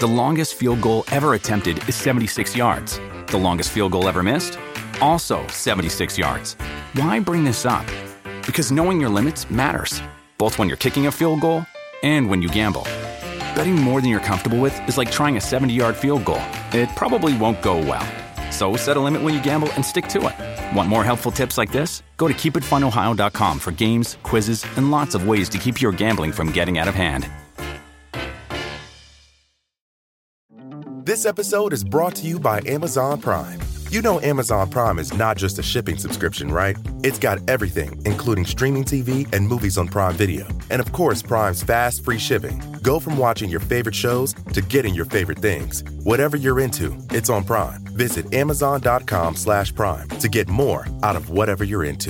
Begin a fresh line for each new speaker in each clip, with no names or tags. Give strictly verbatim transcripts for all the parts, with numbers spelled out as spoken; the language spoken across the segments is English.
The longest field goal ever attempted is seventy-six yards. The longest field goal ever missed? Also seventy-six yards. Why bring this up? Because knowing your limits matters, both when you're kicking a field goal and when you gamble. Betting more than you're comfortable with is like trying a seventy-yard field goal. It probably won't go well. So set a limit when you gamble and stick to it. Want more helpful tips like this? Go to keep it fun ohio dot com for games, quizzes, and lots of ways to keep your gambling from getting out of hand.
This episode is brought to you by Amazon Prime. You know Amazon Prime is not just a shipping subscription, right? It's got everything, including streaming T V and movies on Prime Video. And of course, Prime's fast, free shipping. Go from watching your favorite shows to getting your favorite things. Whatever you're into, it's on Prime. Visit amazon.com slash prime to get more out of whatever you're into.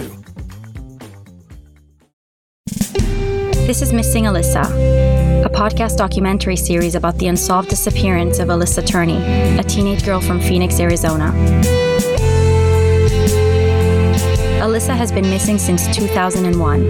This is Missing Alyssa, a podcast documentary series about the unsolved disappearance of Alyssa Turney, a teenage girl from Phoenix, Arizona. Alyssa has been missing since two thousand one.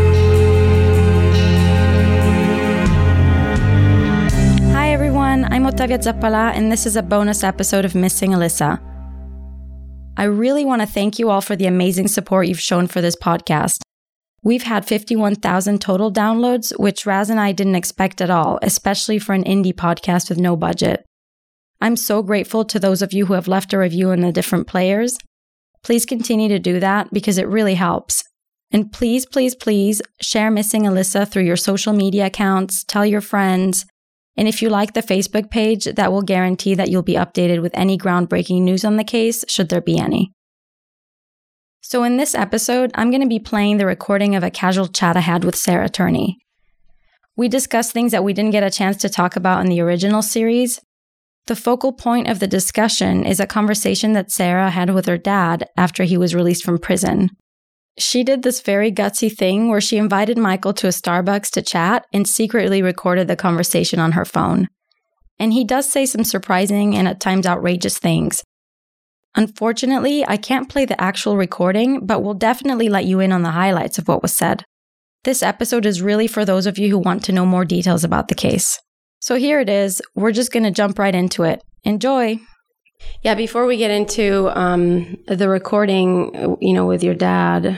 Hi everyone, I'm Ottavia Zappala, and this is a bonus episode of Missing Alyssa. I really want to thank you all for the amazing support you've shown for this podcast. We've had fifty-one thousand total downloads, which Raz and I didn't expect at all, especially for an indie podcast with no budget. I'm so grateful to those of you who have left a review in the different players. Please continue to do that because it really helps. And please, please, please share Missing Alyssa through your social media accounts, tell your friends, and if you like the Facebook page, that will guarantee that you'll be updated with any groundbreaking news on the case, should there be any. So in this episode, I'm going to be playing the recording of a casual chat I had with Sarah Turney. We discussed things that we didn't get a chance to talk about in the original series. The focal point of the discussion is a conversation that Sarah had with her dad after he was released from prison. She did this very gutsy thing where she invited Michael to a Starbucks to chat and secretly recorded the conversation on her phone. And he does say some surprising and at times outrageous things. Unfortunately, I can't play the actual recording, but we'll definitely let you in on the highlights of what was said. This episode is really for those of you who want to know more details about the case. So here it is. We're just going to jump right into it. Enjoy. Yeah, before we get into um, the recording, you know, with your dad,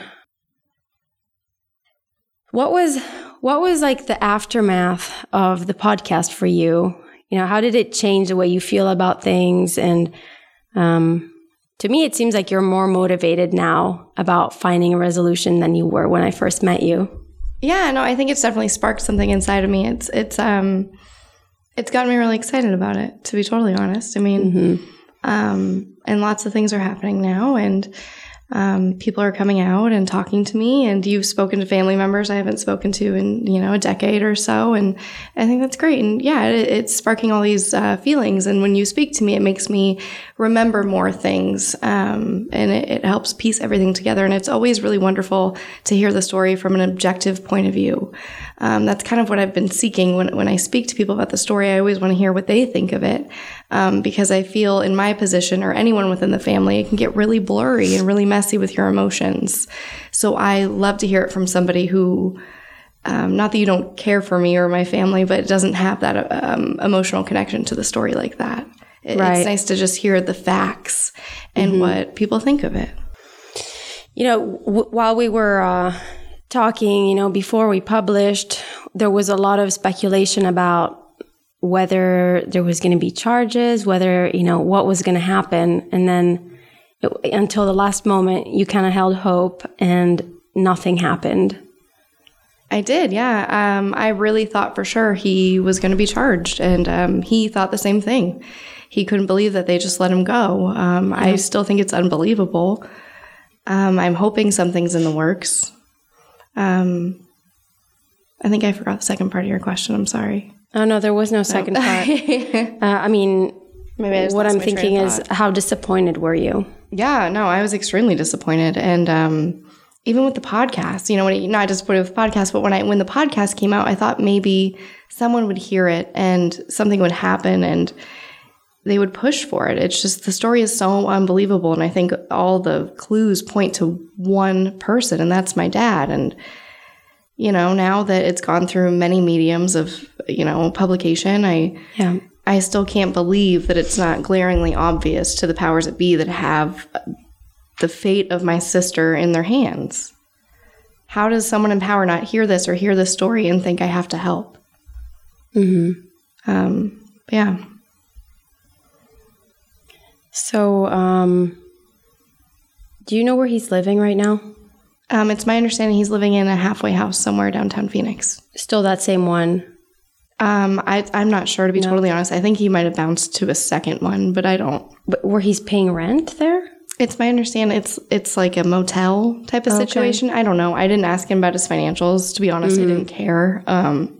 what was what was like the aftermath of the podcast for you? You know, how did it change the way you feel about things? And um, to me, it seems like you're more motivated now about finding a resolution than you were when I first met you.
Yeah, no, I think it's definitely sparked something inside of me. It's it's um, it's gotten me really excited about it, to be totally honest. I mean, mm-hmm. um, and lots of things are happening now, and um, people are coming out and talking to me. And you've spoken to family members I haven't spoken to in you know a decade or so, and I think that's great. And yeah, it, it's sparking all these uh, feelings. And when you speak to me, it makes me remember more things, um, and it, it helps piece everything together. And it's always really wonderful to hear the story from an objective point of view. Um, that's kind of what I've been seeking when when I speak to people about the story. I always want to hear what they think of it, um, because I feel in my position or anyone within the family, it can get really blurry and really messy with your emotions. So I love to hear it from somebody who, um, not that you don't care for me or my family, but it doesn't have that um, emotional connection to the story like that. It, right. It's nice to just hear the facts and mm-hmm. what people think of it.
You know, w- while we were uh, talking, you know, before we published, there was a lot of speculation about whether there was going to be charges, whether, you know, what was going to happen. And then it, until the last moment, you kind of held hope and nothing happened.
I did, yeah. Um, I really thought for sure he was going to be charged, and um, he thought the same thing. He couldn't believe that they just let him go. Um, yeah. I still think it's unbelievable. Um, I'm hoping something's in the works. Um, I think I forgot the second part of your question. I'm sorry.
Oh, no, there was no second part. uh, I mean, Maybe I what I'm thinking is, how disappointed were you?
Yeah, no, I was extremely disappointed. And um, even with the podcast, you know, when it, not disappointed with the podcast, but when I when the podcast came out, I thought maybe someone would hear it and something would happen and they would push for it. It's just the story is so unbelievable. And I think all the clues point to one person, and that's my dad. And, you know, now that it's gone through many mediums of, you know, publication, I,
yeah.
I still can't believe that it's not glaringly obvious to the powers that be that have the fate of my sister in their hands. How does someone in power not hear this or hear this story and think I have to help? Mm-hmm. Um, yeah.
So, um, do you know where he's living right now?
Um, it's my understanding he's living in a halfway house somewhere downtown Phoenix.
Still that same one?
Um, I, I'm not sure, to be
no.
totally honest. I think he might have bounced to a second one, but I don't.
But where he's paying rent there?
It's my understanding it's it's like a motel type of
Okay.
situation. I don't know. I didn't ask him about his financials. To be honest, mm-hmm. I didn't care. Um,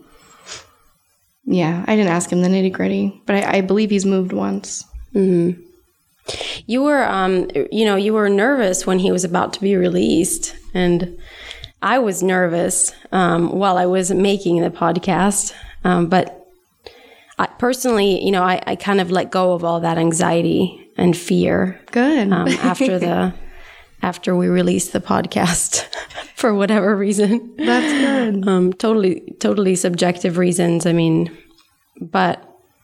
yeah, I didn't ask him the nitty gritty, but I, I believe he's moved once.
Mm-hmm. You were, um, you know, you were nervous when he was about to be released, and I was nervous um, while I was making the podcast. Um, but I, personally, you know, I, I kind of let go of all that anxiety and fear.
Good.
Um, after the after we released the podcast, for whatever reason.
That's good.
Um, totally, totally subjective reasons. I mean, but.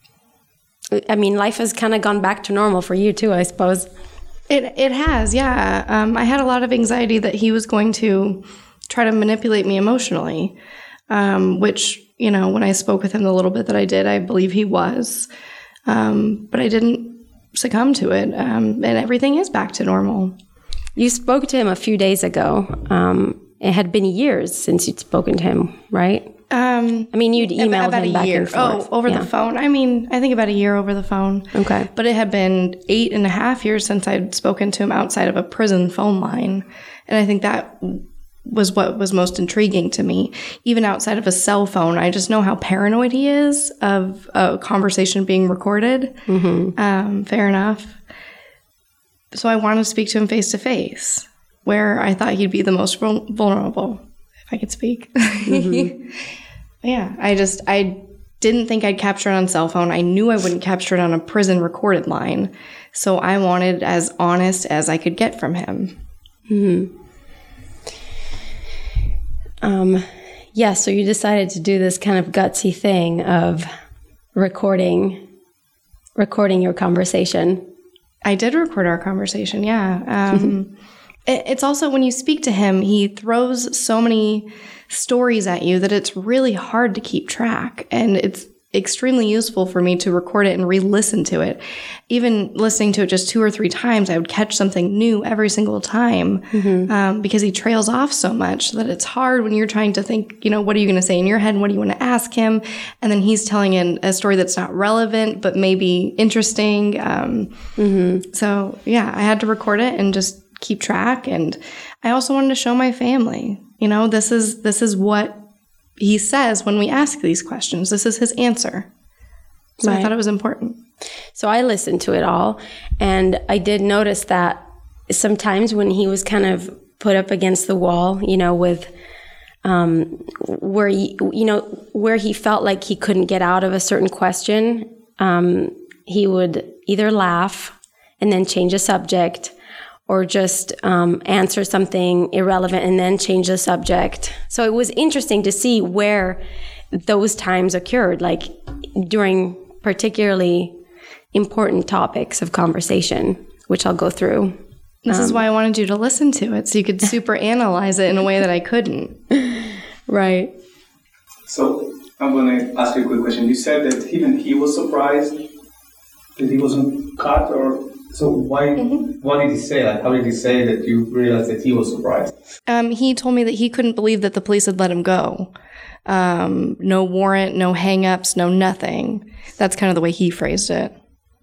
I mean, life has kind of gone back to normal for you too, I suppose.
It it has, yeah. Um, I had a lot of anxiety that he was going to try to manipulate me emotionally, um, which, you know, when I spoke with him the little bit that I did, I believe he was. Um, but I didn't succumb to it, um, and everything is back to normal.
You spoke to him a few days ago. Um, it had been years since you'd spoken to him, right?
Um,
I mean, you'd emailed
about
him
a
back
year.
and forth.
Oh, over
yeah.
the phone. I mean, I think about a year over the phone.
Okay.
But it had been eight and a half years since I'd spoken to him outside of a prison phone line. And I think that was what was most intriguing to me. Even outside of a cell phone, I just know how paranoid he is of a conversation being recorded. Mm-hmm. Um, fair enough. So I wanted to speak to him face to face, where I thought he'd be the most vul- vulnerable, if I could speak. Mm-hmm. Yeah, I just, I didn't think I'd capture it on cell phone. I knew I wouldn't capture it on a prison recorded line. So I wanted as honest as I could get from him.
Mm-hmm. Um, yeah, so you decided to do this kind of gutsy thing of recording, recording your conversation.
I did record our conversation, yeah. Um, mm-hmm. it, it's also when you speak to him, he throws so many stories at you that it's really hard to keep track. And it's extremely useful for me to record it and re-listen to it. Even listening to it just two or three times, I would catch something new every single time mm-hmm. um, because he trails off so much that it's hard when you're trying to think, you know, what are you going to say in your head? What do you want to ask him? And then he's telling an, a story that's not relevant, but maybe interesting. Um, mm-hmm. So yeah, I had to record it and just keep track. And I also wanted to show my family, you know, this is, this is what he says when we ask these questions. This is his answer. So right. I thought it was important.
So I listened to it all, and I did notice that sometimes when he was kind of put up against the wall, you know, with um, where he, you know, where he felt like he couldn't get out of a certain question, um, he would either laugh and then change the subject, or just um, answer something irrelevant and then change the subject. So it was interesting to see where those times occurred, like during particularly important topics of conversation, which I'll go through.
This um, is why I wanted you to listen to it, so you could super analyze it in a way that I couldn't.
Right.
So I'm going to ask you a quick question. You said that even he was surprised that he wasn't caught, or... So why? Mm-hmm. What did he say? Like, how did he say that you realized that he was surprised?
Um, he told me that he couldn't believe that the police had let him go. Um, no warrant, no hang-ups, no nothing. That's kind of the way he phrased it.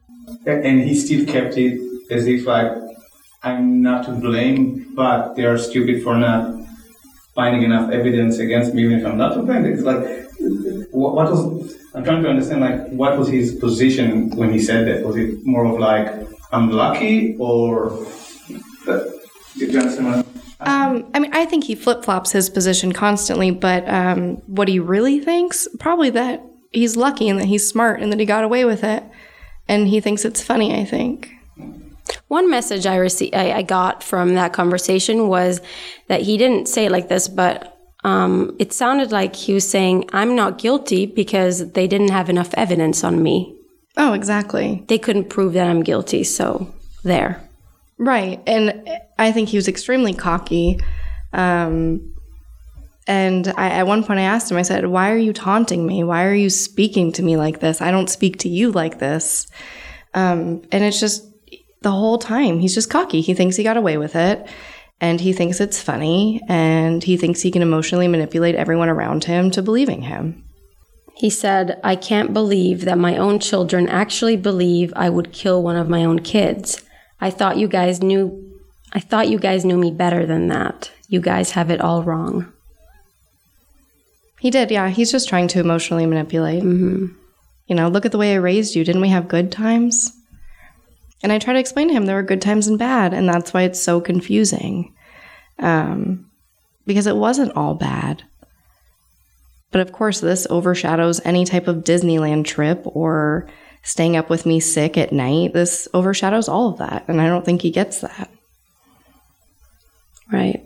And he still kept it as if, like, I'm not to blame, but they are stupid for not finding enough evidence against me, even if I'm not to blame. It's like, what, what was... I'm trying to understand, like, what was his position when he said that? Was it more of, like, I'm lucky, or uh, did you understand what I'm
um, I mean, I think he flip-flops his position constantly, but um, what he really thinks, probably that he's lucky and that he's smart and that he got away with it, and he thinks it's funny, I think.
One message I received, I, I got from that conversation was that he didn't say it like this, but um, it sounded like he was saying, I'm not guilty because they didn't have enough evidence on me.
Oh, exactly.
They couldn't prove that I'm guilty, so there.
Right. And I think he was extremely cocky. Um, and I, at one point I asked him, I said, why are you taunting me? Why are you speaking to me like this? I don't speak to you like this. Um, and it's just the whole time he's just cocky. He thinks he got away with it, and he thinks it's funny, and he thinks he can emotionally manipulate everyone around him to believing him.
He said, I can't believe that my own children actually believe I would kill one of my own kids. I thought you guys knew I thought you guys knew me better than that. You guys have it all wrong.
He did, yeah. He's just trying to emotionally manipulate.
Mm-hmm.
You know, look at the way I raised you. Didn't we have good times? And I try to explain to him there were good times and bad, and that's why it's so confusing. Um, because it wasn't all bad. But of course, this overshadows any type of Disneyland trip or staying up with me sick at night. This overshadows all of that, and I don't think he gets that.
Right.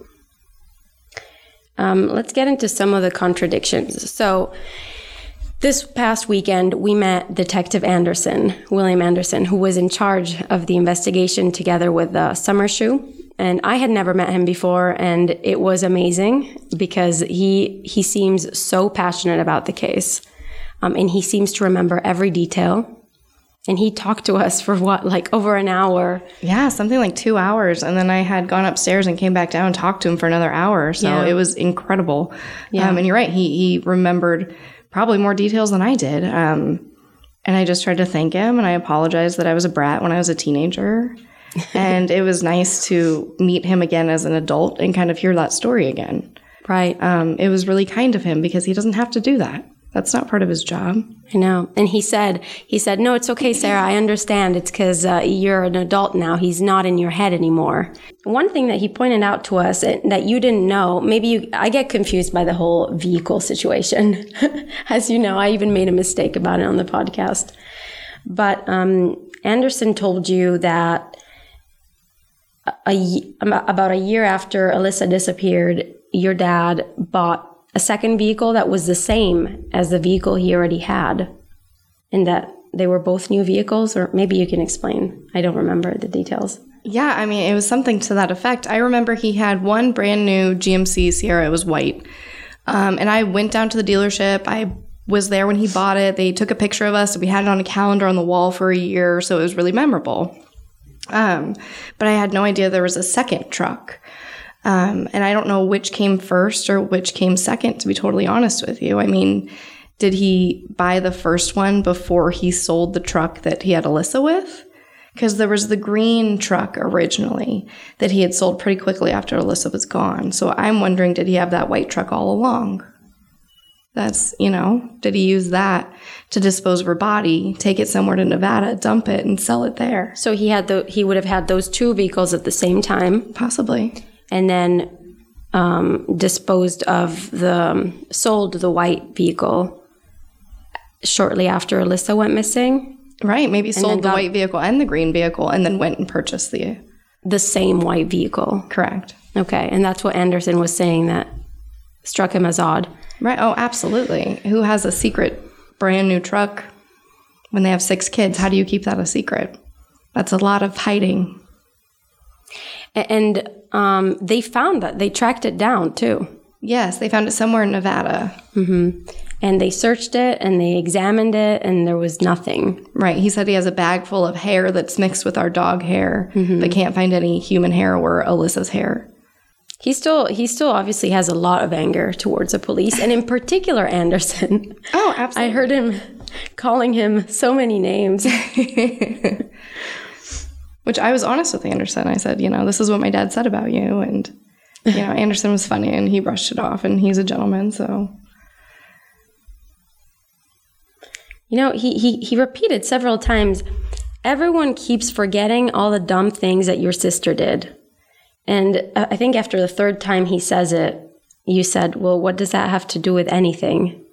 Um, let's get into some of the contradictions. So this past weekend, we met Detective Anderson, William Anderson, who was in charge of the investigation together with uh, Summershoe. And I had never met him before, and it was amazing because he he seems so passionate about the case. Um, and he seems to remember every detail. And he talked to us for what, like over an hour?
Yeah, something like two hours. And then I had gone upstairs and came back down and talked to him for another hour. So yeah. It was incredible. Yeah. Um, and you're right, he, he remembered probably more details than I did. Um, and I just tried to thank him, and I apologized that I was a brat when I was a teenager. And it was nice to meet him again as an adult and kind of hear that story again.
Right.
Um, it was really kind of him because he doesn't have to do that. That's not part of his job.
I know. And he said, he said, no, it's okay, Sarah. I understand. It's because uh, you're an adult now. He's not in your head anymore. One thing that he pointed out to us that you didn't know, maybe you, I get confused by the whole vehicle situation. As you know, I even made a mistake about it on the podcast. But um, Anderson told you that a, about a year after Alyssa disappeared, your dad bought a second vehicle that was the same as the vehicle he already had, and that they were both new vehicles, or maybe you can explain. I don't remember the details.
Yeah, I mean, it was something to that effect. I remember he had one brand new G M C Sierra. It was white. Um, and I went down to the dealership. I was there when he bought it. They took a picture of us. We had it on a calendar on the wall for a year, so it was really memorable. Um, but I had no idea there was a second truck. Um, and I don't know which came first or which came second, to be totally honest with you. I mean, did he buy the first one before he sold the truck that he had Alyssa with? Because there was the green truck originally that he had sold pretty quickly after Alyssa was gone. So I'm wondering, did he have that white truck all along? That's, you know, did he use that to dispose of her body, take it somewhere to Nevada, dump it, and sell it there?
So he had the he would have had those two vehicles at the same time?
Possibly.
And then um, disposed of the, um, sold the white vehicle shortly after Alyssa went missing.
Right, maybe sold the white vehicle and the green vehicle and then went and purchased the...
The same white vehicle.
Correct.
Okay, and that's what Anderson was saying that struck him as odd.
Right, oh, absolutely. Who has a secret brand new truck when they have six kids? How do you keep that a secret? That's a lot of hiding.
And um, they found that. They tracked it down, too.
Yes, they found it somewhere in Nevada.
Mm-hmm. And they searched it, and they examined it, and there was nothing.
Right. He said he has a bag full of hair that's mixed with our dog hair,
mm-hmm.
but can't find any human hair or Alyssa's hair.
He still, he still obviously has a lot of anger towards the police, and in particular, Anderson.
Oh, absolutely.
I heard him calling him so many names.
Which I was honest with Anderson. I said, you know, this is what my dad said about you. And, you know, Anderson was funny and he brushed it off, and he's a gentleman, so.
You know, he, he, he repeated several times, everyone keeps forgetting all the dumb things that your sister did. And I think after the third time he says it, you said, well, what does that have to do with anything?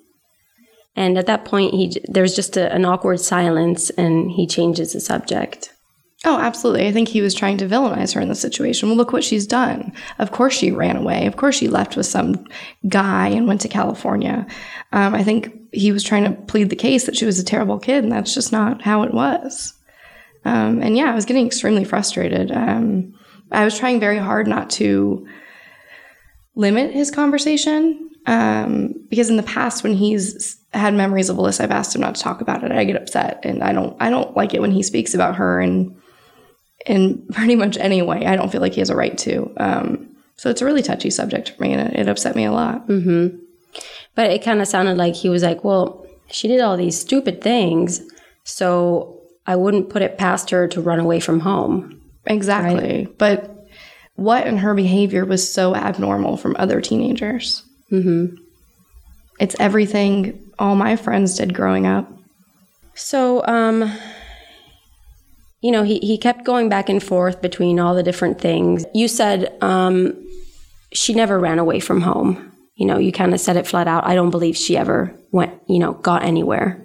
And at that point, he there's just a, an awkward silence, and he changes the subject.
Oh, absolutely. I think he was trying to villainize her in the situation. Well, look what she's done. Of course she ran away. Of course she left with some guy and went to California. Um, I think he was trying to plead the case that she was a terrible kid, and that's just not how it was. Um, and yeah, I was getting extremely frustrated. Um, I was trying very hard not to limit his conversation um, because in the past when he's had memories of Alyssa, I've asked him not to talk about it. I get upset, and I don't I don't like it when he speaks about her and in pretty much any way. I don't feel like he has a right to. Um, so it's a really touchy subject for me, and it, it upset me a lot.
Mm-hmm. But it kind of sounded like he was like, well, she did all these stupid things, so I wouldn't put it past her to run away from home.
Exactly. Right? But what in her behavior was so abnormal from other teenagers?
Mm-hmm.
It's everything all my friends did growing up.
So, um... you know, he, he kept going back and forth between all the different things. You said um, she never ran away from home. You know, you kind of said it flat out. I don't believe she ever went, you know, got anywhere.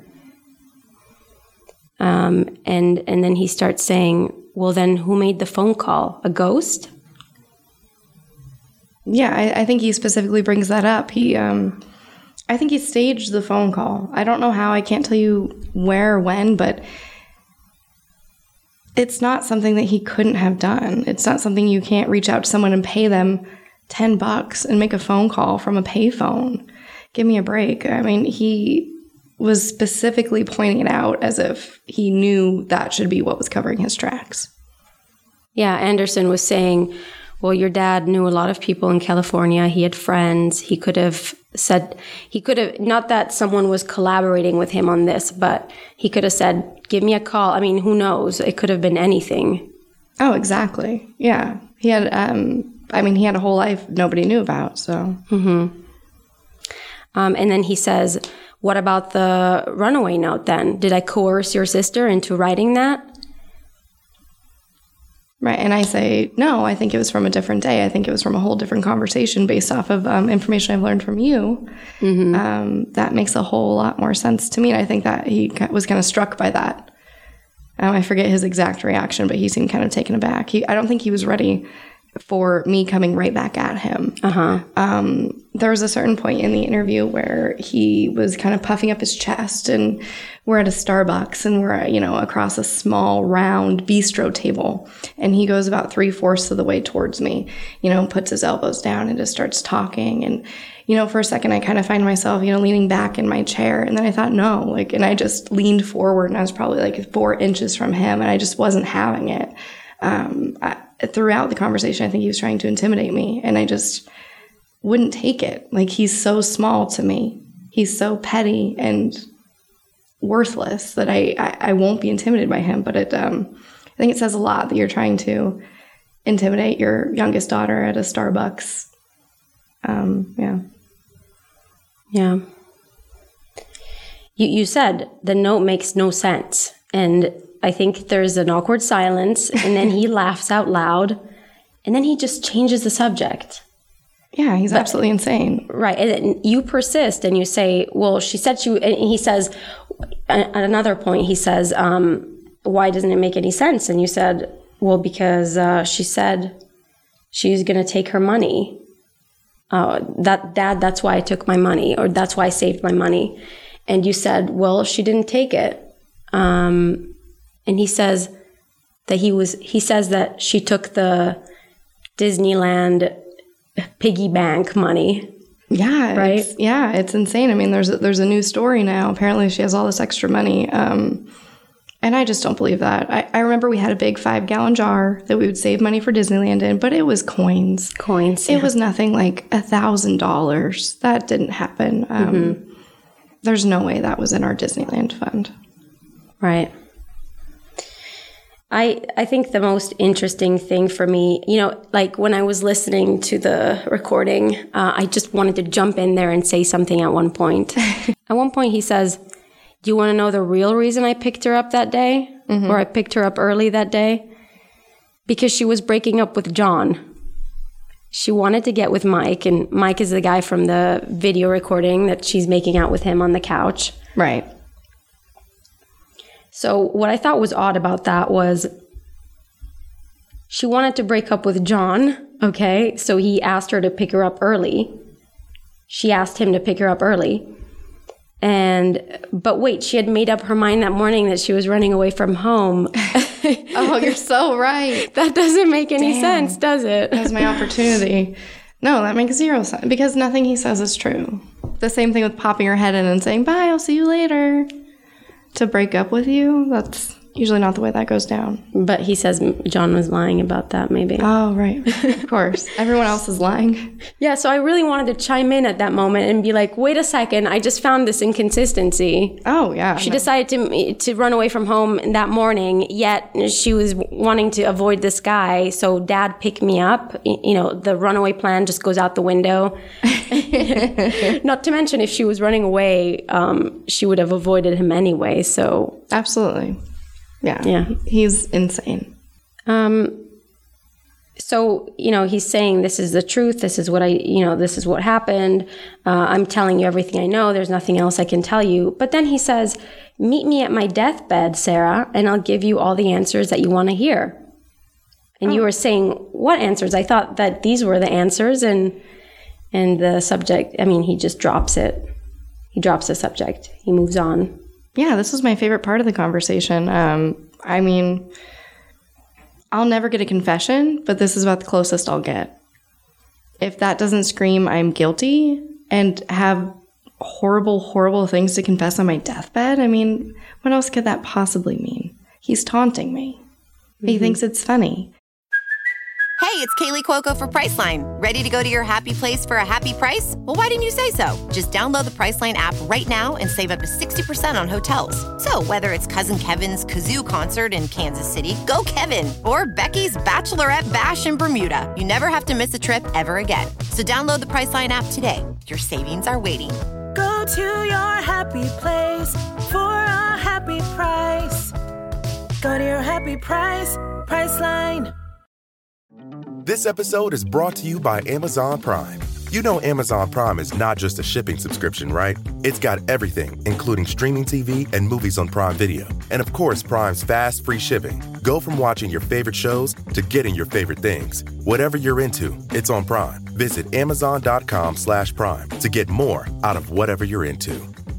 Um, and and then he starts saying, well, then who made the phone call? A ghost?
Yeah, I, I think he specifically brings that up. He, um, I think he staged the phone call. I don't know how. I can't tell you where or when, but it's not something that he couldn't have done. It's not something you can't reach out to someone and pay them ten bucks and make a phone call from a payphone. Give me a break. I mean, he was specifically pointing it out as if he knew that should be what was covering his tracks.
Yeah, Anderson was saying, well, your dad knew a lot of people in California. He had friends. He could have said, he could have, not that someone was collaborating with him on this, but he could have said, give me a call. I mean, who knows? It could have been anything.
Oh, exactly. Yeah. He had, um, I mean, he had a whole life nobody knew about, so.
Mm-hmm. Um, and then he says, what about the runaway note then? Did I coerce your sister into writing that?
Right. And I say, no, I think it was from a different day. I think it was from a whole different conversation based off of um, information I've learned from you. Mm-hmm. Um, that makes a whole lot more sense to me. And I think that he was kind of struck by that. Um, I forget his exact reaction, but he seemed kind of taken aback. He, I don't think he was ready for me coming right back at him.
Uh-huh.
Um, there was a certain point in the interview where he was kind of puffing up his chest, and we're at a Starbucks, and we're, you know, across a small, round bistro table. And he goes about three-fourths of the way towards me, you know, puts his elbows down and just starts talking. And, you know, for a second, I kind of find myself, you know, leaning back in my chair. And then I thought, no, like, and I just leaned forward, and I was probably like four inches from him, and I just wasn't having it. Um, I, throughout the conversation, I think he was trying to intimidate me, and I just wouldn't take it. Like, he's so small to me. He's so petty and worthless that I, I, I won't be intimidated by him. But it, um, I think it says a lot that you're trying to intimidate your youngest daughter at a Starbucks. Um, yeah.
Yeah. You, you said the note makes no sense. And I think there's an awkward silence, and then he laughs out loud, and then he just changes the subject.
Yeah, he's but, absolutely insane.
Right. And you persist, and you say, well, she said she, and he says, at another point, he says, um, why doesn't it make any sense? And you said, well, because uh, she said she's going to take her money. Uh, that, Dad, that's why I took my money, or that's why I saved my money. And you said, well, she didn't take it. Um, and he says that he was, he says that she took the Disneyland piggy bank money.
Yeah.
Right.
It's, yeah. It's insane. I mean, there's, a, there's a new story now. Apparently she has all this extra money. Um, and I just don't believe that. I, I remember we had a big five gallon jar that we would save money for Disneyland in, but it was coins.
Coins.
It
yeah.
was nothing like a thousand dollars. That didn't happen. Um, mm-hmm. There's no way that was in our Disneyland fund.
Right. I I think the most interesting thing for me, you know, like when I was listening to the recording, uh, I just wanted to jump in there and say something at one point. At one point he says, do you want to know the real reason I picked her up that day? Mm-hmm. Or I picked her up early that day? Because she was breaking up with John. She wanted to get with Mike, and Mike is the guy from the video recording that she's making out with him on the couch.
Right.
So what I thought was odd about that was she wanted to break up with John, okay? So he asked her to pick her up early. She asked him to pick her up early. And, but wait, she had made up her mind that morning that she was running away from home.
Oh, you're so right.
That doesn't make any
Damn.
sense, does it?
That was my opportunity. No, that makes zero sense because nothing he says is true. The same thing with popping her head in and saying, bye, I'll see you later. To break up with you, that's usually not the way that goes down.
But he says John was lying about that, maybe.
Oh, right. Of course. Everyone else is lying.
Yeah, so I really wanted to chime in at that moment and be like, wait a second, I just found this inconsistency.
Oh, yeah.
She
no.
decided to to run away from home that morning, yet she was wanting to avoid this guy, so Dad picked me up. You know, the runaway plan just goes out the window. Not to mention, if she was running away, um, she would have avoided him anyway, so...
Absolutely. Yeah.
Yeah.
He's insane.
Um, so, you know, he's saying, this is the truth. This is what I, you know, this is what happened. Uh, I'm telling you everything I know. There's nothing else I can tell you. But then he says, meet me at my deathbed, Sarah, and I'll give you all the answers that you want to hear. And oh. you were saying, what answers? I thought that these were the answers. And, and the subject, I mean, he just drops it. He drops the subject. He moves on.
Yeah, this was my favorite part of the conversation. Um, I mean, I'll never get a confession, but this is about the closest I'll get. If that doesn't scream I'm guilty and have horrible, horrible things to confess on my deathbed, I mean, what else could that possibly mean? He's taunting me. Mm-hmm. He thinks it's funny.
Hey, it's Kaylee Cuoco for Priceline. Ready to go to your happy place for a happy price? Well, why didn't you say so? Just download the Priceline app right now and save up to sixty percent on hotels. So whether it's Cousin Kevin's Kazoo Concert in Kansas City, go Kevin, or Becky's Bachelorette Bash in Bermuda, you never have to miss a trip ever again. So download the Priceline app today. Your savings are waiting.
Go to your happy place for a happy price. Go to your happy price, Priceline.
This episode is brought to you by Amazon Prime. You know Amazon Prime is not just a shipping subscription, right? It's got everything, including streaming T V and movies on Prime Video. And of course, Prime's fast, free shipping. Go from watching your favorite shows to getting your favorite things. Whatever you're into, it's on Prime. Visit amazon.com slash prime to get more out of whatever you're into.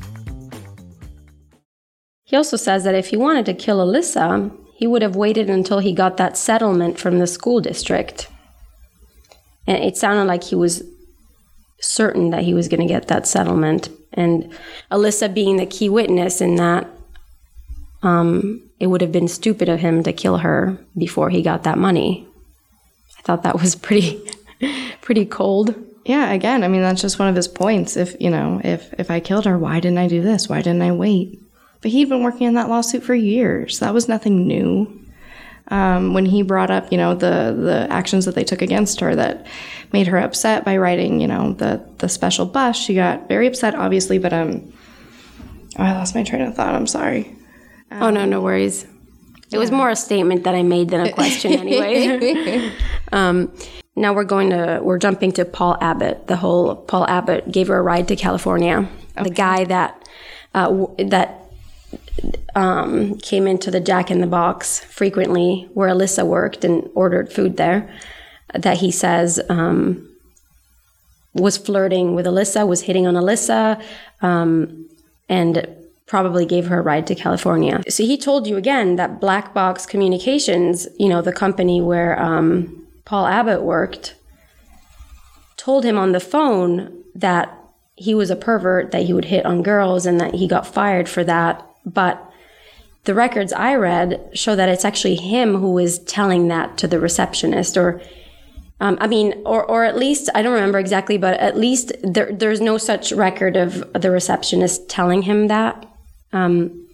He also says that if he wanted to kill Alyssa, he would have waited until he got that settlement from the school district. And it sounded like he was certain that he was going to get that settlement. And Alyssa being the key witness in that, um, it would have been stupid of him to kill her before he got that money. I thought that was pretty, pretty cold.
Yeah, again, I mean, that's just one of his points. If, you know, if, if I killed her, why didn't I do this? Why didn't I wait? But he'd been working on that lawsuit for years. That was nothing new. Um, when he brought up, you know, the the actions that they took against her that made her upset by writing, you know, the the special bus, she got very upset, obviously. But um, oh, I lost my train of thought. I'm sorry. Um,
oh no, no worries. It yeah. was more a statement that I made than a question, anyway. um, now we're going to we're jumping to Paul Abbott. The whole Paul Abbott gave her a ride to California. Okay. The guy that uh, w- that. Um, came into the Jack in the Box frequently where Alyssa worked and ordered food there, that he says um, was flirting with Alyssa, was hitting on Alyssa, um, and probably gave her a ride to California. So he told you again that Black Box Communications, you know, the company where um, Paul Abbott worked, told him on the phone that he was a pervert, that he would hit on girls, and that he got fired for that. But the records I read show that it's actually him who is telling that to the receptionist, or, um, I mean, or or at least, I don't remember exactly, but at least there there's no such record of the receptionist telling him that. Um,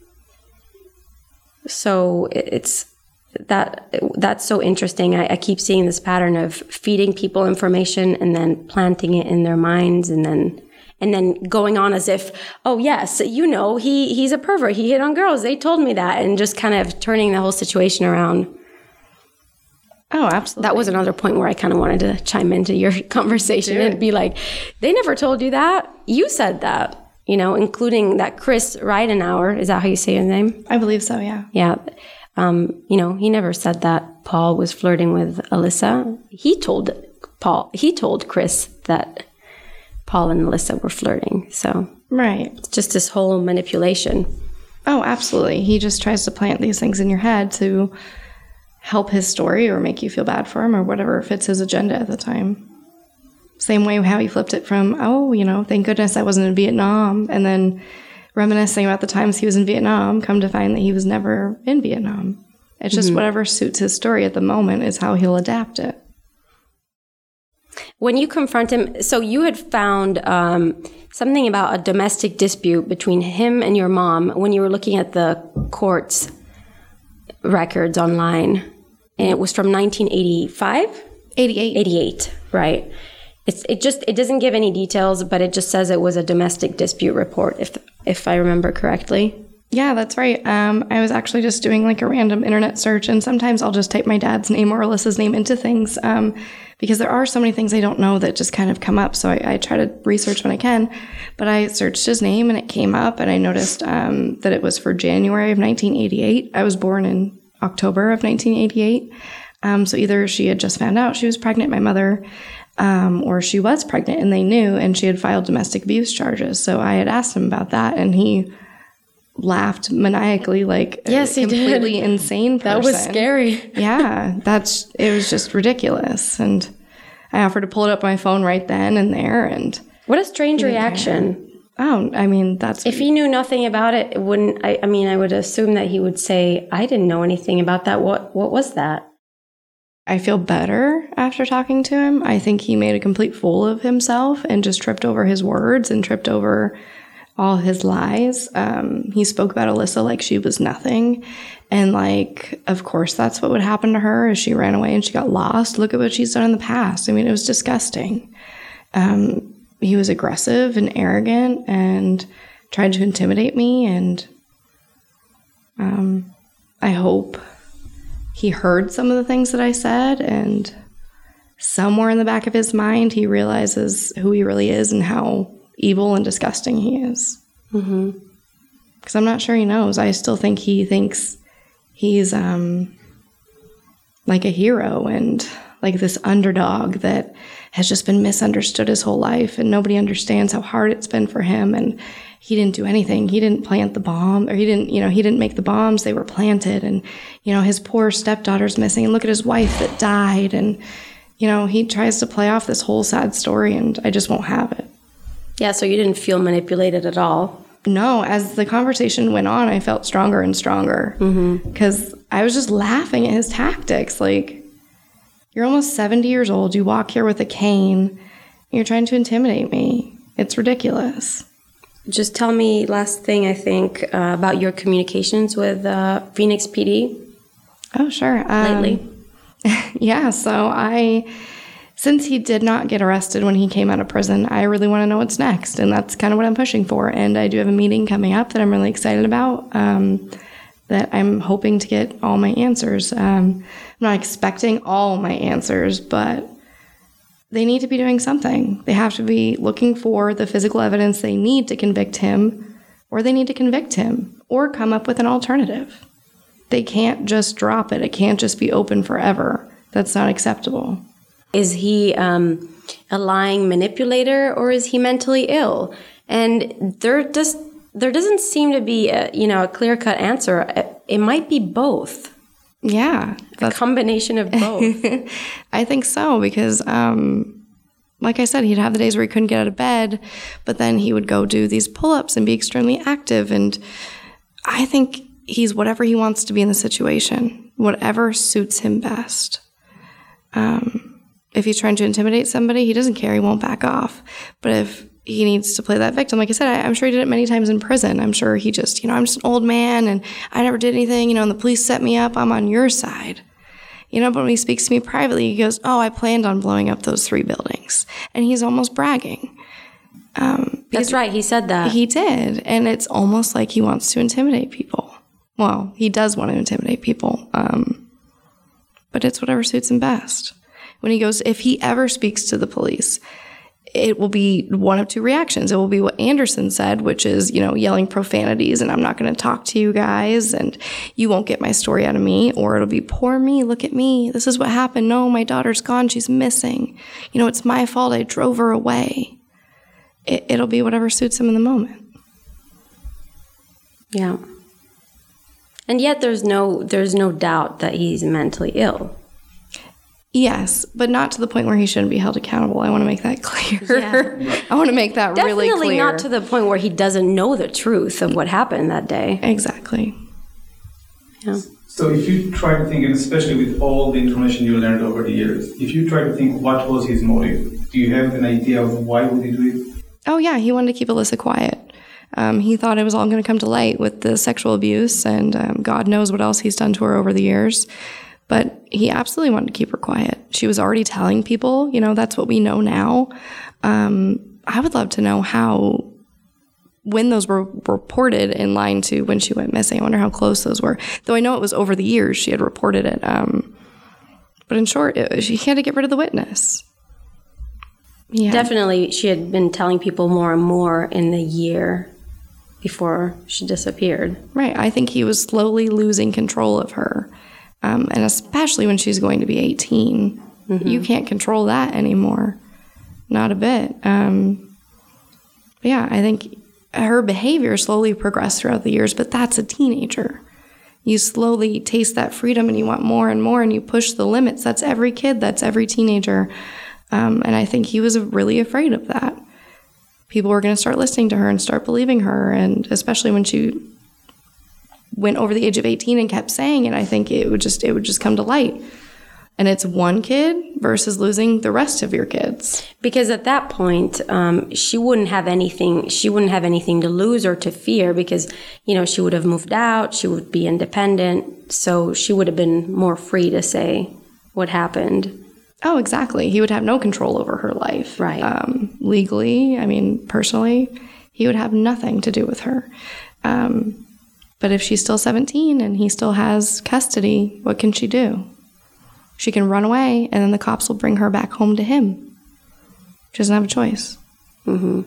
so it's that that's so interesting. I, I keep seeing this pattern of feeding people information and then planting it in their minds, and then. And then going on as if, oh, yes, you know, he he's a pervert. He hit on girls. They told me that. And just kind of turning the whole situation around.
Oh, absolutely.
That was another point where I kind of wanted to chime into your conversation Dude. and be like, they never told you that. You said that, you know, including that Chris Ridenauer. Is that how you say his name?
I believe so, yeah.
Yeah. Um, you know, he never said that Paul was flirting with Alyssa. He told Paul, he told Chris that Paul and Alyssa were flirting. So
right.
It's just this whole manipulation.
Oh, absolutely. He just tries to plant these things in your head to help his story or make you feel bad for him or whatever fits his agenda at the time. Same way how he flipped it from, oh, you know, thank goodness I wasn't in Vietnam, and then reminiscing about the times he was in Vietnam, come to find that he was never in Vietnam. It's just mm-hmm. whatever suits his story at the moment is how he'll adapt it.
When you confront him, so you had found um, something about a domestic dispute between him and your mom when you were looking at the court's records online, and it was from nineteen eighty-five?
eighty-eight.
eighty-eight, right. It's it just it doesn't give any details, but it just says it was a domestic dispute report, if if I remember correctly.
Yeah, that's right. Um, I was actually just doing like a random internet search, and sometimes I'll just type my dad's name or Alyssa's name into things um, because there are so many things I don't know that just kind of come up. So I, I try to research when I can. But I searched his name and it came up, and I noticed um, that it was for January of nineteen eighty-eight. I was born in October of nineteen eighty-eight. Um, so either she had just found out she was pregnant, my mother, um, or she was pregnant and they knew, and she had filed domestic abuse charges. So I had asked him about that, and he laughed maniacally like
yes,
a
he
completely
did.
insane person.
That was scary.
Yeah, that's it was just ridiculous. And I offered to pull it up on my phone right then and there. And
what a strange reaction.
Oh, I mean, that's...
If he knew nothing about it, it wouldn't... I, I mean, I would assume that he would say, I didn't know anything about that. What What was that?
I feel better after talking to him. I think he made a complete fool of himself and just tripped over his words and tripped over all his lies. Um, he spoke about Alyssa like she was nothing. And, like, of course, that's what would happen to her as she ran away and she got lost. Look at what she's done in the past. I mean, it was disgusting. Um... He was aggressive and arrogant and tried to intimidate me. And um, I hope he heard some of the things that I said. And somewhere in the back of his mind, he realizes who he really is and how evil and disgusting he is. Mm-hmm. Because I'm not sure he knows. I still think he thinks he's um, like a hero and like this underdog that has just been misunderstood his whole life, and nobody understands how hard it's been for him. And he didn't do anything. He didn't plant the bomb, or he didn't, you know, he didn't make the bombs. They were planted. And, you know, his poor stepdaughter's missing, and look at his wife that died. And, you know, he tries to play off this whole sad story, and I just won't have it.
Yeah, so you didn't feel manipulated at all?
No, as the conversation went on, I felt stronger and stronger because mm-hmm. I was just laughing at his tactics. Like, you're almost seventy years old. You walk here with a cane. And you're trying to intimidate me. It's ridiculous.
Just tell me, last thing, I think, uh, about your communications with uh, Phoenix P D.
Oh, sure. Um,
Lately.
Yeah, so I, since he did not get arrested when he came out of prison, I really want to know what's next. And that's kind of what I'm pushing for. And I do have a meeting coming up that I'm really excited about. Um, that I'm hoping to get all my answers. Um, I'm not expecting all my answers, but they need to be doing something. They have to be looking for the physical evidence they need to convict him, or they need to convict him, or come up with an alternative. They can't just drop it. It can't just be open forever. That's not acceptable.
Is he um, a lying manipulator, or is he mentally ill? And there just... There doesn't seem to be a, you know, a clear-cut answer. It might be both.
Yeah.
A combination of both.
I think so because, um, like I said, he'd have the days where he couldn't get out of bed, but then he would go do these pull-ups and be extremely active. And I think he's whatever he wants to be in the situation, whatever suits him best. Um, if he's trying to intimidate somebody, he doesn't care. He won't back off. But if he needs to play that victim. Like I said, I, I'm sure he did it many times in prison. I'm sure he just, you know, I'm just an old man and I never did anything, you know, and the police set me up. I'm on your side. You know, but when he speaks to me privately, he goes, oh, I planned on blowing up those three buildings. And he's almost bragging. Um,
That's right. He said that.
He did. And it's almost like he wants to intimidate people. Well, he does want to intimidate people. Um, but it's whatever suits him best. When he goes, if he ever speaks to the police, it will be one of two reactions. It will be what Anderson said, which is, you know, yelling profanities and I'm not going to talk to you guys and you won't get my story out of me. Or it'll be, poor me, look at me. This is what happened. No, my daughter's gone. She's missing. You know, it's my fault. I drove her away. It, it'll be whatever suits him in the moment.
Yeah. And yet there's no there's no doubt that he's mentally ill.
Yes, but not to the point where he shouldn't be held accountable. I want to make that clear. Yeah. I want to make that
Definitely
really clear.
Definitely not to the point where he doesn't know the truth of what happened that day.
Exactly.
Yeah.
So if you try to think, and especially with all the information you learned over the years, if you try to think what was his motive, do you have an idea of why would he do it?
Oh, yeah, he wanted to keep Alyssa quiet. Um, he thought it was all going to come to light with the sexual abuse, and um, God knows what else he's done to her over the years. But he absolutely wanted to keep her quiet. She was already telling people, you know, that's what we know now. Um, I would love to know how, when those were reported in line to when she went missing. I wonder how close those were. Though I know it was over the years she had reported it. Um, but in short, it, she had to get rid of the witness. Yeah.
Definitely, she had been telling people more and more in the year before she disappeared.
Right. I think he was slowly losing control of her. Um, and especially when she's going to be eighteen. Mm-hmm. You can't control that anymore. Not a bit. Um, but yeah, I think her behavior slowly progressed throughout the years, but that's a teenager. You slowly taste that freedom and you want more and more and you push the limits. That's every kid. That's every teenager. Um, and I think he was really afraid of that. People were going to start listening to her and start believing her, and especially when she went over the age of eighteen and kept saying it, I think it would just it would just come to light. And it's one kid versus losing the rest of your kids.
Because at that point, um, she wouldn't have anything. She wouldn't have anything to lose or to fear because, you know, she would have moved out. She would be independent, so she would have been more free to say what happened.
Oh, exactly. He would have no control over her life.
Right.
Um, legally, I mean, personally, he would have nothing to do with her. Um, but if she's still seventeen and he still has custody, what can she do? She can run away, and then the cops will bring her back home to him. She doesn't have a choice.
Mm-hmm.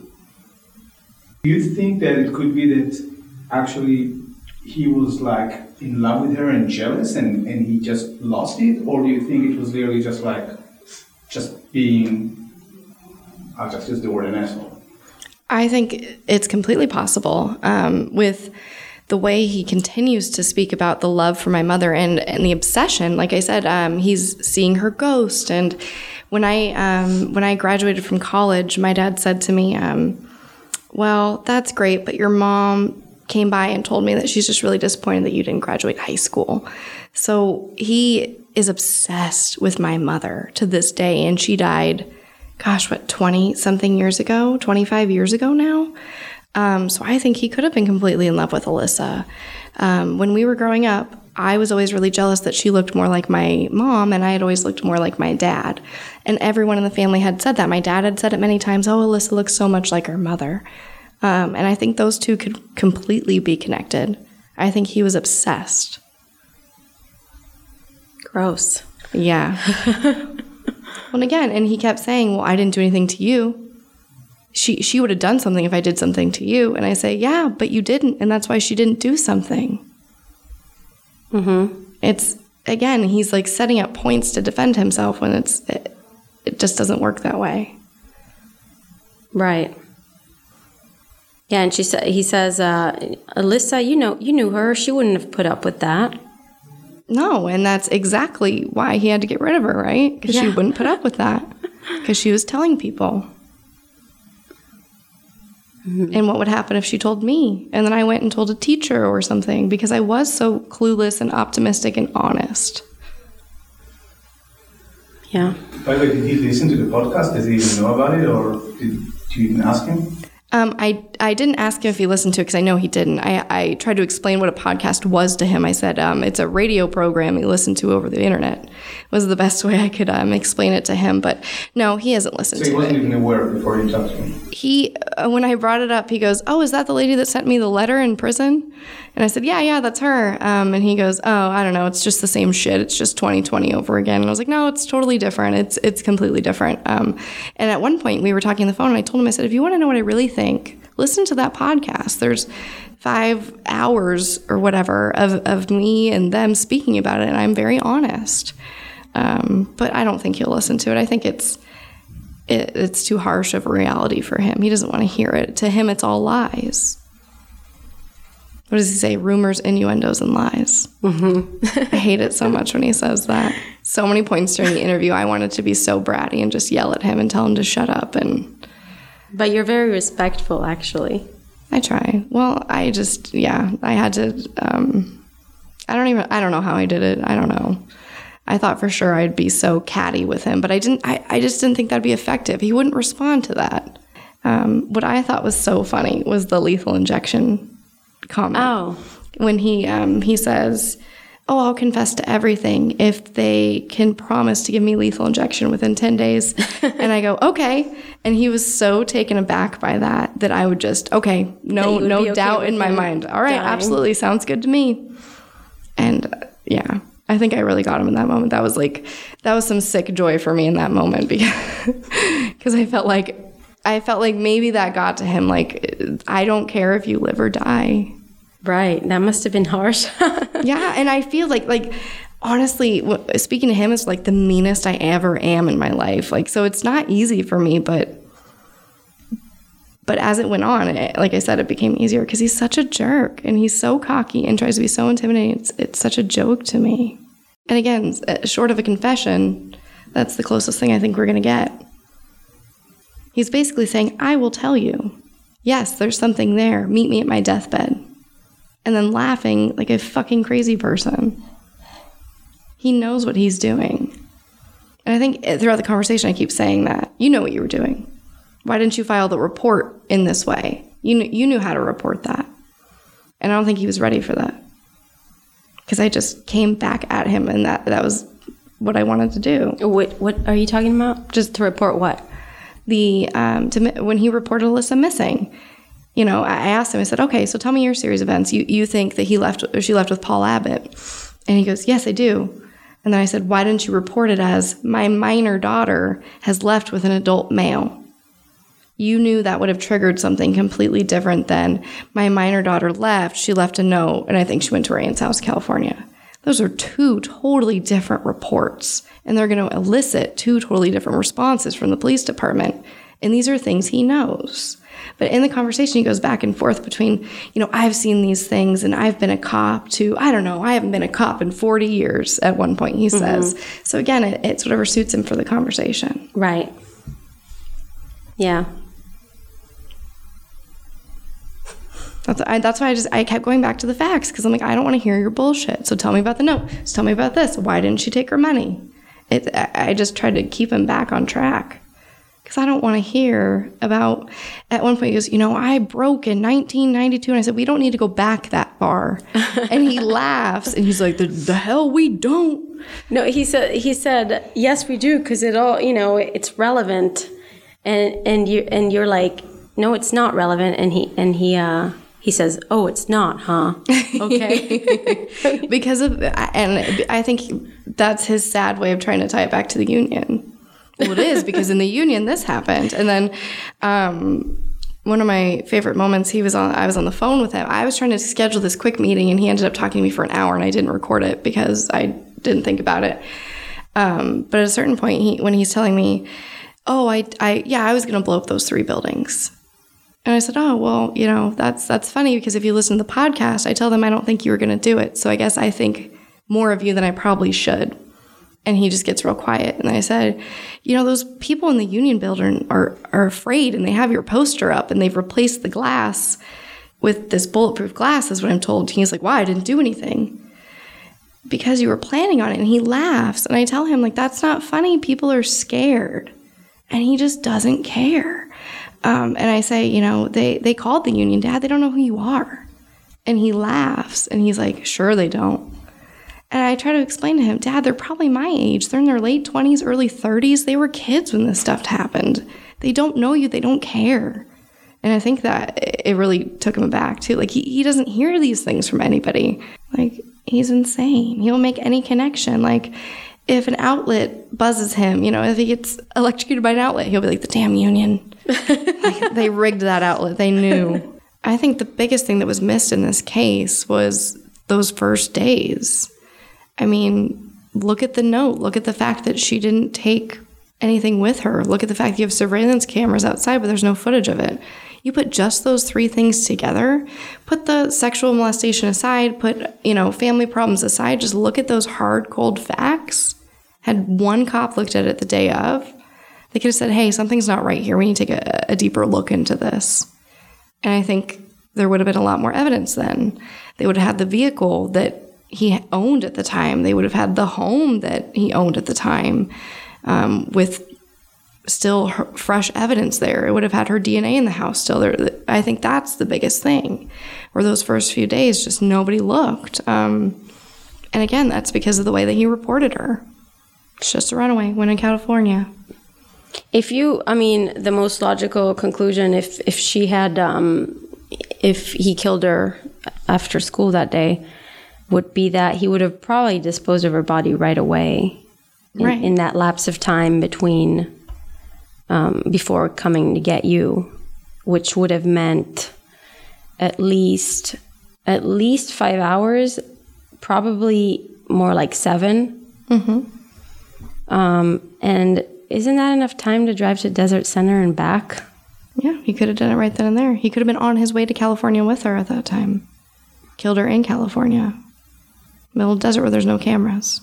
Do you think that it could be that actually he was like in love with her and jealous and, and he just lost it? Or do you think it was literally just like, just being, I'll just use the word an asshole?
I think it's completely possible. Um, with the way he continues to speak about the love for my mother and, and the obsession, like I said, um, he's seeing her ghost. And when I um, when I graduated from college, my dad said to me, um, well, that's great, but your mom came by and told me that she's just really disappointed that you didn't graduate high school. So he is obsessed with my mother to this day, and she died, gosh, what, twenty-something years ago, twenty-five years ago now? Um, so I think he could have been completely in love with Alyssa. Um, when we were growing up, I was always really jealous that she looked more like my mom, and I had always looked more like my dad. And everyone in the family had said that. My dad had said it many times, oh, Alyssa looks so much like her mother. Um, and I think those two could completely be connected. I think he was obsessed.
Gross.
Yeah. Well, again, and he kept saying, well, I didn't do anything to you. She she would have done something if I did something to you. And I say, yeah, but you didn't, and that's why she didn't do something.
Mm-hmm.
It's, again, he's like setting up points to defend himself when it's it, it just doesn't work that way.
Right. Yeah, and she sa- he says, uh, Alyssa, you know, you knew her. She wouldn't have put up with that.
No, and that's exactly why he had to get rid of her, right? Because
yeah.
she wouldn't put up with that. Because she was telling people. Mm-hmm. And what would happen if she told me? And then I went and told a teacher or something because I was so clueless and optimistic and honest.
Yeah.
By the way, did he listen to the podcast? Does he even know about it? Or did you even ask him?
Um, I, I didn't ask him if he listened to it because I know he didn't. I, I tried to explain what a podcast was to him. I said um, it's a radio program you listen to over the internet. Was the best way I could um, explain it to him. But no, he hasn't listened to it.
So he wasn't even aware before you talked to him?
He, uh, when I brought it up, he goes, oh, is that the lady that sent me the letter in prison? And I said, yeah, yeah, that's her. Um, and he goes, oh, I don't know. It's just the same shit. It's just twenty twenty over again. And I was like, no, it's totally different. It's it's completely different. Um, and at one point we were talking on the phone and I told him, I said, if you want to know what I really think, listen to that podcast. There's five hours or whatever of, of me and them speaking about it. And I'm very honest. Um, but I don't think he'll listen to it. I think it's it, it's too harsh of a reality for him. He doesn't want to hear it. To him, it's all lies. What does he say? Rumors, innuendos, and lies. Mm-hmm. I hate it so much when he says that. So many points during the interview, I wanted to be so bratty and just yell at him and tell him to shut up. And
But you're very respectful, actually.
I try. Well, I just, yeah, I had to, um, I don't even, I don't know how I did it. I don't know. I thought for sure I'd be so catty with him, but I didn't, I, I just didn't think that'd be effective. He wouldn't respond to that. Um, what I thought was so funny was the lethal injection comment.
Oh.
When he um, he says, oh, I'll confess to everything if they can promise to give me lethal injection within ten days. And I go, okay. And he was so taken aback by that that I would just, okay, no no okay doubt in my mind. All right, dying. Absolutely, sounds good to me. And uh, yeah, I think I really got him in that moment. That was like, that was some sick joy for me in that moment because because I felt like, I felt like maybe that got to him. Like, I don't care if you live or die.
Right. That must have been harsh.
Yeah. And I feel like, like, honestly, speaking to him is like the meanest I ever am in my life. Like, so it's not easy for me, but, but as it went on, it, like I said, it became easier because he's such a jerk and he's so cocky and tries to be so intimidating. It's, it's such a joke to me. And again, short of a confession, that's the closest thing I think we're going to get. He's basically saying, I will tell you. Yes, there's something there. Meet me at my deathbed. And then laughing like a fucking crazy person. He knows what he's doing. And I think throughout the conversation, I keep saying that. You know what you were doing. Why didn't you file the report in this way? You knew, you knew how to report that. And I don't think he was ready for that. Because I just came back at him, and that, that was what I wanted to do.
What, what are you talking about? Just to report what? The um, to, when he reported Alyssa missing. You know, I asked him, I said, okay, so tell me your series of events. You you think that he left, or she left with Paul Abbott? And he goes, yes, I do. And then I said, why didn't you report it as my minor daughter has left with an adult male? You knew that would have triggered something completely different than my minor daughter left. She left a note, and I think she went to her aunt's house, California. Those are two totally different reports, and they're going to elicit two totally different responses from the police department. And these are things he knows. But in the conversation, he goes back and forth between, you know, I've seen these things and I've been a cop to, I don't know, I haven't been a cop in forty years at one point, he says. Mm-hmm. So again, it, it's whatever suits him for the conversation. Right. Yeah.
That's, I, that's why I just, I kept going back to the facts because I'm like, I don't want to hear your bullshit. So tell me about the note. So tell me about this. Why didn't she take her money? It, I, I just tried to keep him back on track. Because I don't want to hear about, at one point he goes, you know, I broke in nineteen ninety-two. And I said, we don't need to go back that far. And he laughs and he's like, the, the hell we don't.
No, he said, he said, yes, we do. Because it all, you know, it's relevant. And, and you, and you're like, no, it's not relevant. And he, and he, uh, he says, oh, it's not, huh? Okay.
Because of, and I think that's his sad way of trying to tie it back to the union. Well, it is, because in the union, this happened. And then um, one of my favorite moments, he was on, I was on the phone with him. I was trying to schedule this quick meeting, and he ended up talking to me for an hour, and I didn't record it because I didn't think about it. Um, but at a certain point, he, when he's telling me, oh, I, I yeah, I was going to blow up those three buildings. And I said, oh, well, you know, that's that's funny, because if you listen to the podcast, I tell them I don't think you were going to do it. So I guess I think more of you than I probably should. And he just gets real quiet. And I said, you know, those people in the union building are, are afraid, and they have your poster up, and they've replaced the glass with this bulletproof glass, is what I'm told. He's like, why? I didn't do anything. Because you were planning on it. And he laughs. And I tell him, like, that's not funny. People are scared. And he just doesn't care. Um, and I say, you know, they, they called the union, Dad. They don't know who you are. And he laughs. And he's like, sure they don't. And I try to explain to him, Dad, they're probably my age. They're in their late twenties, early thirties. They were kids when this stuff happened. They don't know you. They don't care. And I think that it really took him aback, too. Like, he, he doesn't hear these things from anybody. Like, he's insane. He'll make any connection. Like, if an outlet buzzes him, you know, if he gets electrocuted by an outlet, he'll be like, the damn union. Like, they rigged that outlet. They knew. I think the biggest thing that was missed in this case was those first days. I mean, look at the note. Look at the fact that she didn't take anything with her. Look at the fact you have surveillance cameras outside, but there's no footage of it. You put just those three things together, put the sexual molestation aside, put, you know, family problems aside, just look at those hard, cold facts. Had one cop looked at it the day of, they could have said, hey, something's not right here. We need to take a, a deeper look into this. And I think there would have been a lot more evidence then. They would have had the vehicle that he owned at the time. They would have had the home that he owned at the time, um, with still her fresh evidence there. It would have had her D N A in the house still there. I think that's the biggest thing. Where those first few days, just nobody looked. Um, and again, that's because of the way that he reported her. It's just a runaway, went in California.
If you, I mean, the most logical conclusion, if, if she had, um, if he killed her after school that day, would be that he would have probably disposed of her body right away. In, right. in that lapse of time between, um, before coming to get you, which would have meant at least, at least five hours, probably more like seven.
Mm-hmm.
Um, and isn't that enough time to drive to Desert Center and back?
Yeah, he could have done it right then and there. He could have been on his way to California with her at that time. Killed her in California. Middle of the desert where there's no cameras.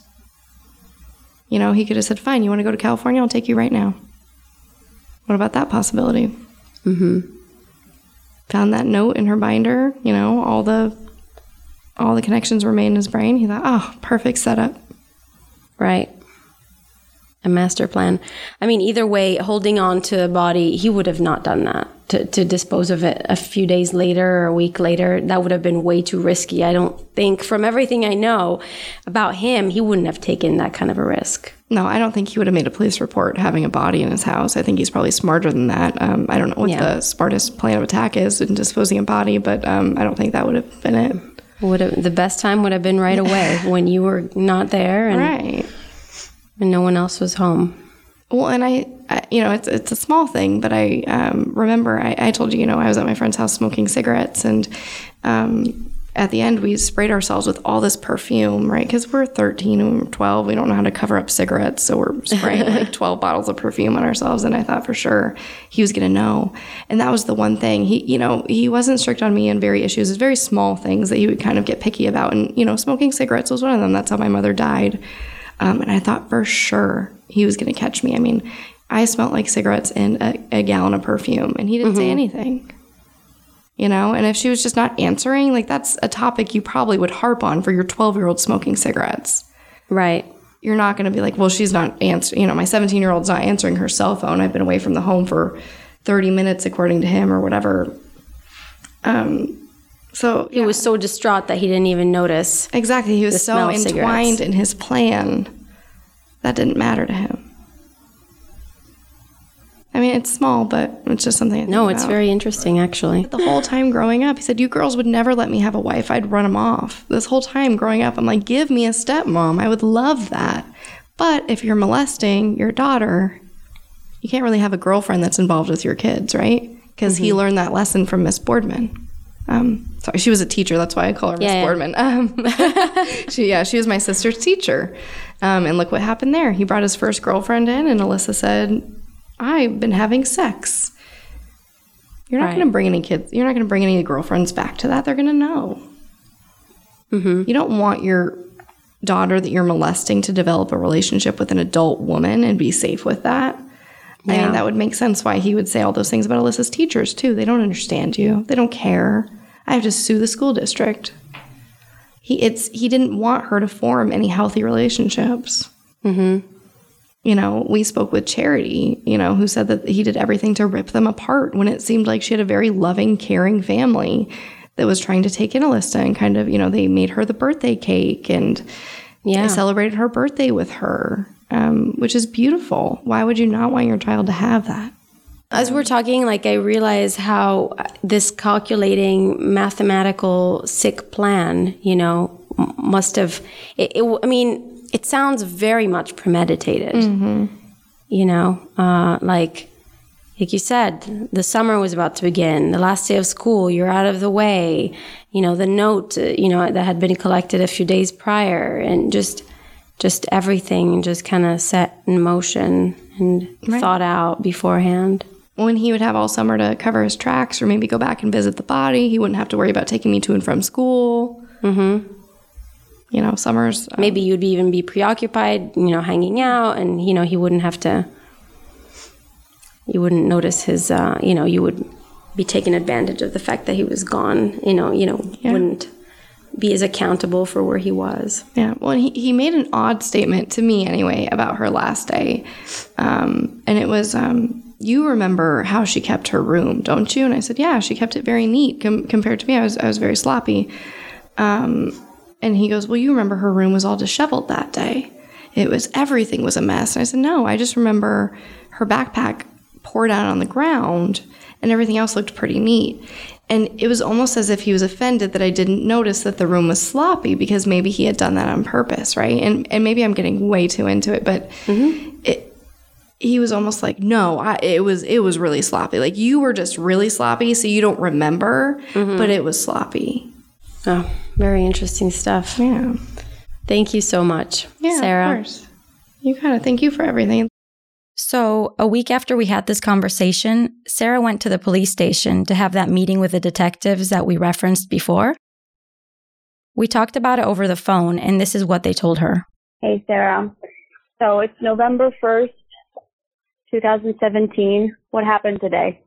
You know, he could have said, fine, you want to go to California? I'll take you right now. What about that possibility?
Mm-hmm.
Found that note in her binder, you know, all the all the connections were made in his brain. He thought, oh, perfect setup.
Right. A master plan. I mean, either way, holding on to a body, he would have not done that. To, to dispose of it a few days later or a week later, that would have been way too risky. I don't think, from everything I know about him, he wouldn't have taken that kind of a risk.
No, I don't think he would have made a police report having a body in his house. I think he's probably smarter than that. Um, I don't know what yeah. the smartest plan of attack is in disposing a body, but um, I don't think that would have been it.
Would have, the best time would have been right away when you were not there and,
right.
and no one else was home.
Well, and I, I, you know, it's it's a small thing, but I um, remember I, I told you, you know, I was at my friend's house smoking cigarettes, and um, at the end we sprayed ourselves with all this perfume, right? Because we're thirteen and we're twelve, we don't know how to cover up cigarettes, so we're spraying like twelve bottles of perfume on ourselves, and I thought for sure he was going to know. And that was the one thing. He, you know, he wasn't strict on me in very issues. It's very small things that he would kind of get picky about, and, you know, smoking cigarettes was one of them. That's how my mother died. Um, and I thought for sure he was going to catch me. I mean, I smelled like cigarettes in a, a gallon of perfume, and he didn't mm-hmm. say anything. You know, and if she was just not answering, like, that's a topic you probably would harp on for your twelve-year-old smoking cigarettes.
Right.
You're not going to be like, well, she's not answering. You know, my seventeen-year-old's not answering her cell phone. I've been away from the home for thirty minutes, according to him, or whatever. Um. So
he yeah. was so distraught that he didn't even notice.
Exactly. He was so entwined
cigarettes.
in his plan that didn't matter to him. I mean, it's small, but it's just something I think
No, it's
about.
very interesting, actually.
The whole time growing up, he said, you girls would never let me have a wife. I'd run them off. This whole time growing up, I'm like, give me a stepmom. I would love that. But if you're molesting your daughter, you can't really have a girlfriend that's involved with your kids, right? Because mm-hmm. he learned that lesson from Miss Boardman. Um, sorry, she was a teacher. That's why I call her Miss yeah, Boardman. Yeah. Um, she, yeah, she was my sister's teacher. Um, and look what happened there. He brought his first girlfriend in, and Alyssa said, I've been having sex. You're not right. going to bring any kids. You're not going to bring any girlfriends back to that. They're going to know.
Mm-hmm.
You don't want your daughter that you're molesting to develop a relationship with an adult woman and be safe with that. Yeah. I mean, that would make sense why he would say all those things about Alyssa's teachers, too. They don't understand you. They don't care. I have to sue the school district. He it's he didn't want her to form any healthy relationships.
Mm-hmm.
You know, we spoke with Charity, you know, who said that he did everything to rip them apart when it seemed like she had a very loving, caring family that was trying to take in Alyssa and kind of, you know, they made her the birthday cake and yeah. they celebrated her birthday with her. Um, which is beautiful. Why would you not want your child to have that?
As we're talking, like, I realize how this calculating mathematical sick plan, you know, m- must have, it, it, I mean, it sounds very much premeditated, mm-hmm. you know, uh, like, like you said, the summer was about to begin, the last day of school, you're out of the way, you know, the note, uh, you know, that had been collected a few days prior, and just, just everything just kind of set in motion and right. thought out beforehand.
When he would have all summer to cover his tracks or maybe go back and visit the body, he wouldn't have to worry about taking me to and from school. Mm-hmm. You know, summers. Um,
maybe you'd be, even be preoccupied, you know, hanging out, and, you know, he wouldn't have to, you wouldn't notice his, uh, you know, you would be taking advantage of the fact that he was gone, you know, you know, yeah. wouldn't be as accountable for where he was.
Yeah. Well, he, he made an odd statement to me anyway about her last day. Um, and it was, um, you remember how she kept her room, don't you? And I said, yeah, she kept it very neat com- compared to me. I was, I was very sloppy. Um, and he goes, well, you remember her room was all disheveled that day. It was, everything was a mess. And I said, no, I just remember her backpack poured out on the ground and everything else looked pretty neat. And it was almost as if he was offended that I didn't notice that the room was sloppy, because maybe he had done that on purpose, right? And and maybe I'm getting way too into it, but mm-hmm. it, he was almost like, no, I, it was it was really sloppy. Like, you were just really sloppy, so you don't remember, mm-hmm. but it was sloppy.
Oh, very interesting stuff.
Yeah.
Thank you so much,
yeah,
Sarah.
Of course. You got it. Thank you for everything.
So a week after we had this conversation, Sarah went to the police station to have that meeting with the detectives that we referenced before. We talked about it over the phone, and this is what they told her.
Hey, Sarah. So it's November first, twenty seventeen. What happened today?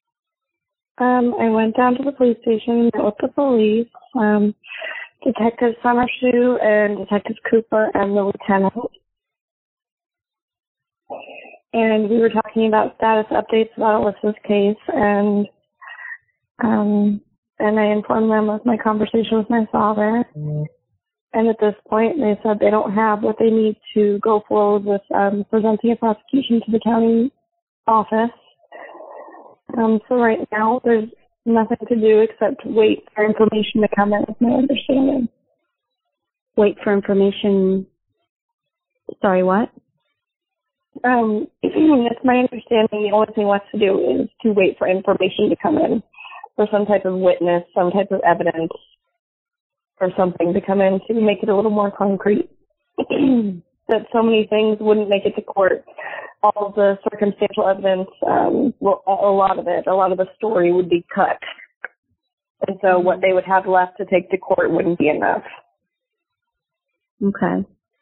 Um, I went down to the police station, met with the police, um, Detective Summershoe and Detective Cooper and the lieutenant. And we were talking about status updates about Alyssa's case, and um, and I informed them of my conversation with my father. Mm-hmm. And at this point, they said they don't have what they need to go forward with um, presenting a prosecution to the county office. Um, so right now, there's nothing to do except wait for information to come in, is my understanding.
Wait for information. Sorry, what?
Um, it's my understanding the only thing left to do is to wait for information to come in, for some type of witness, some type of evidence, or something to come in to make it a little more concrete. That so many things wouldn't make it to court. All of the circumstantial evidence, um, well, a lot of it, a lot of the story would be cut. And so what they would have left to take to court wouldn't be enough.
Okay.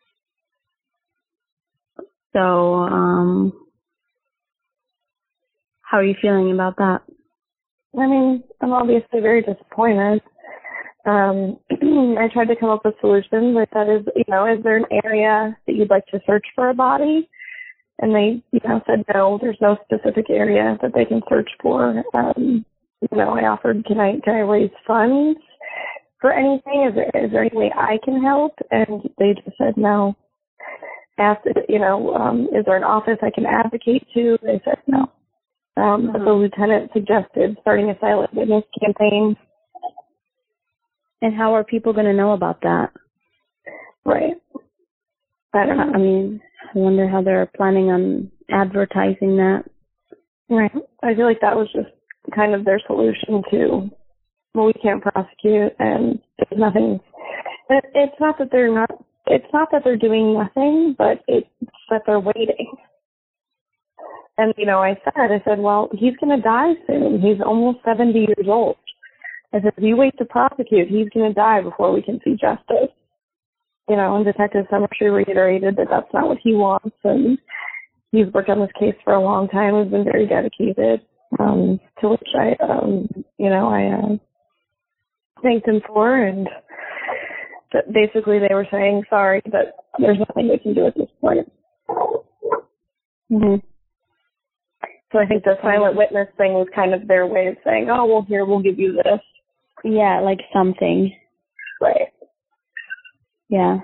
So, um, how are you feeling about that?
I mean, I'm obviously very disappointed. Um, I tried to come up with solutions. I said, is, you know, is there an area that you'd like to search for a body? And they, you know, said no, there's no specific area that they can search for. Um, you know, I offered, can I, can I raise funds for anything? Is there, is there any way I can help? And they just said no. Asked, you know, um, is there an office I can advocate to? They said no. Um, mm-hmm. But the lieutenant suggested starting a silent witness campaign.
And how are people going to know about that?
Right. I don't know.
I mean, I wonder how they're planning on advertising that.
Right. I feel like that was just kind of their solution to, well, we can't prosecute and there's nothing. It, it's not that they're not. It's not that they're doing nothing, but it's that they're waiting. And, you know, I said, I said, well, he's going to die soon. He's almost seventy years old. I said, if you wait to prosecute, he's going to die before we can see justice. You know, and Detective Summershoe reiterated that that's not what he wants. And he's worked on this case for a long time. He's been very dedicated, um, to which I, um, you know, I uh, thanked him for. And But basically, they were saying, sorry, but there's nothing we can do at this point. Mm-hmm. So I think the silent witness thing was kind of their way of saying, oh, well, here, we'll give you this.
Yeah, like something.
Right.
Yeah.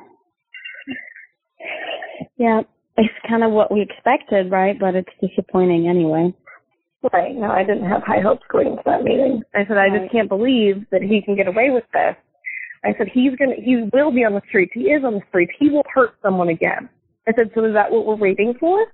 Yeah, it's kind of what we expected, right? But it's disappointing anyway.
Right. No, I didn't have high hopes going into that meeting. I said, I
Right.
just can't believe that he can get away with this. I said, he's gonna, he will be on the streets. He is on the streets. He will hurt someone again. I said, so is that what we're waiting for?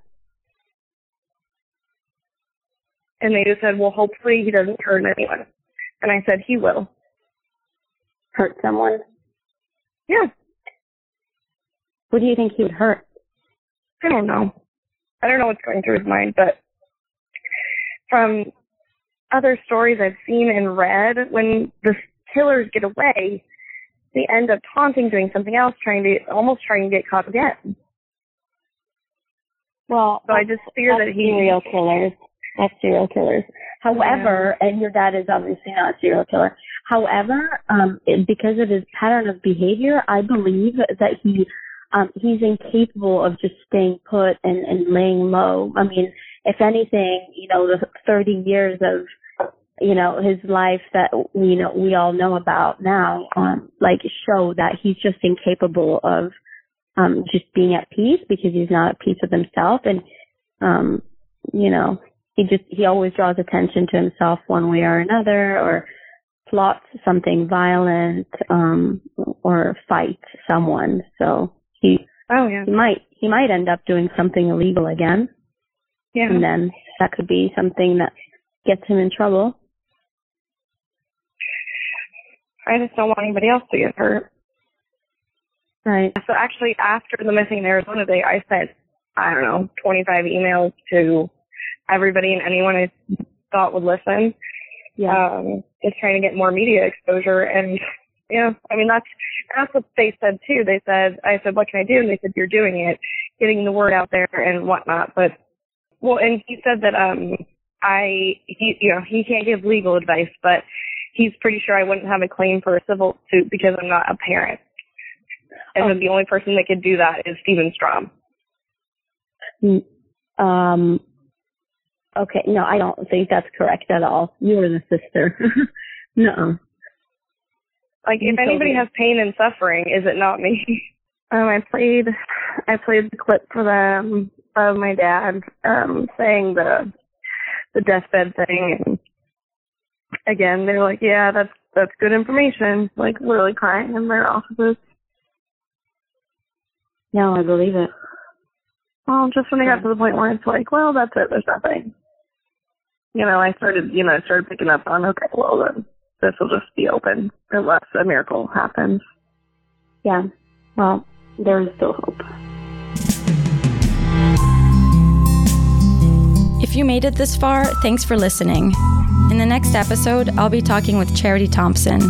And they just said, well, hopefully he doesn't hurt anyone. And I said, he will.
Hurt someone?
Yeah.
Who do you think he would hurt?
I don't know. I don't know what's going through his mind, but from other stories I've seen and read, when the killers get away, they end up taunting, doing something else, trying to, almost trying to get caught again.
Well,
So I just fear
that's
that he...
serial killers. That's serial killers. However, yeah. and your dad is obviously not a serial killer. However, um, it, because of his pattern of behavior, I believe that he um, he's incapable of just staying put and, and laying low. I mean, if anything, you know, the thirty years of, you know, his life that we know we all know about now, um, like show that he's just incapable of um, just being at peace because he's not at peace with himself, and um, you know. He just, he always draws attention to himself one way or another, or plots something violent, um, or fight someone. So he,
oh, yeah.
he might, he might end up doing something illegal again.
Yeah.
And then that could be something that gets him in trouble.
I just don't want anybody else to get hurt.
Right.
So actually, after the Missing in Arizona day, I sent, I don't know, twenty-five emails to everybody and anyone I thought would listen.
Yeah.
Um, just trying to get more media exposure. And, yeah, I mean, that's that's what they said, too. They said, I said, what can I do? And they said, you're doing it, getting the word out there and whatnot. But, well, and he said that um, I, he, you know, he can't give legal advice, but he's pretty sure I wouldn't have a claim for a civil suit because I'm not a parent. And
oh.
then the only person that could do that is Steven Strom.
Um. Okay, no, I don't think that's correct at all. You were the sister. No.
Like, if anybody has pain and suffering, is it not me? Um, I played, I played the clip for them of my dad um, saying the the deathbed thing, and again, they're like, "Yeah, that's that's good information." Like, literally crying in their offices.
No, I believe it.
Well, just when they got to the point where it's like, well, that's it. There's nothing. You know, I started, you know, I started picking up on, okay, well, then this will just be open unless a miracle happens.
Yeah. Well, there is still hope.
If you made it this far, thanks for listening. In the next episode, I'll be talking with Charity Thompson.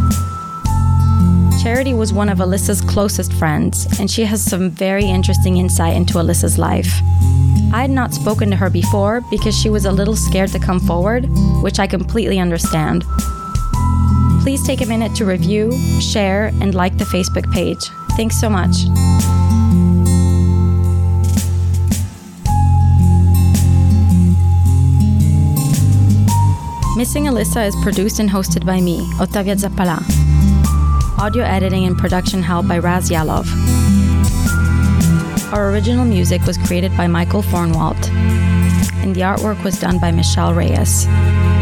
Charity was one of Alyssa's closest friends, and she has some very interesting insight into Alyssa's life. I had not spoken to her before because she was a little scared to come forward, which I completely understand. Please take a minute to review, share, and like the Facebook page. Thanks so much. Missing Alyssa is produced and hosted by me, Ottavia Zappala. Audio editing and production help by Raz Yalov. Our original music was created by Michael Fornwalt, and the artwork was done by Michelle Reyes.